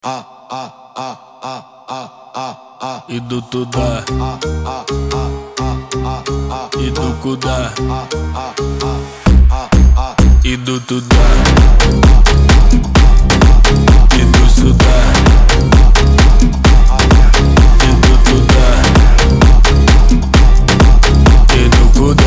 Иду туда, иду куда, иду туда, иду сюда, иду туда, иду куда.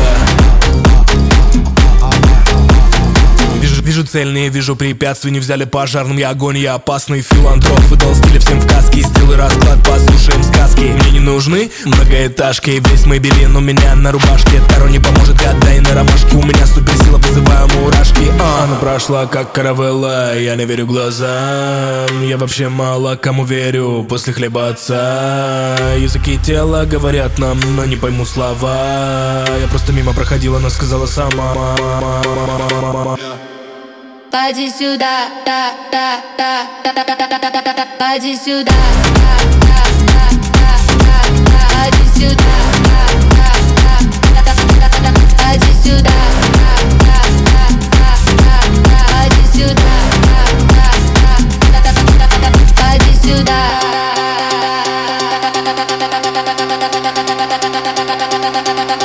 Вижу цель, не вижу препятствий. Не взяли пожарным, я огонь, я опасный филантроп. Выдал стиль всем в каске, сделай расклад, послушаем сказки. Мне не нужны многоэтажки, весь Мэйбелин у меня на рубашке. Таро не поможет, гадай на ромашке. У меня суперсила, вызываю мурашки. Она прошла как каравелла, я не верю глазам. Я вообще мало кому верю, после хлеба отца. Языки тела говорят нам, но не пойму слова. Я просто мимо проходила, но сказала сама. Поди сюда, поди сюда, поди сюда, поди сюда, поди сюда, поди сюда.